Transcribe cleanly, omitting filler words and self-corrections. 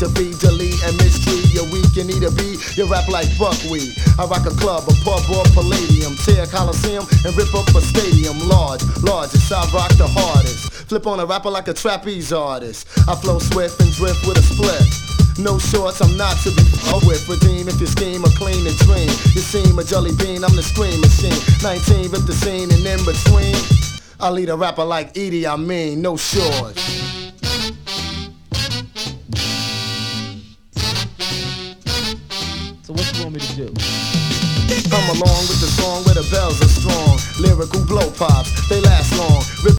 defeat, delete, and mistreat. You're weak, you need a beat, you rap like buckwheat. I rock a club, a pub, or palladium. Tear a coliseum and rip up a stadium. Largest, I rock the hardest. Flip on a rapper like a trapeze artist. I flow swift and drift with a split. No shorts, I'm not to be with. Redeem if you scheme or clean and dream. You seem a jelly bean, I'm the scream machine. 19, rip the scene and in between. I lead a rapper like Edie, I mean, no shorts. So what you want me to do? Come along with the song where the bells are strong. Lyrical blow pops, they last long. Rip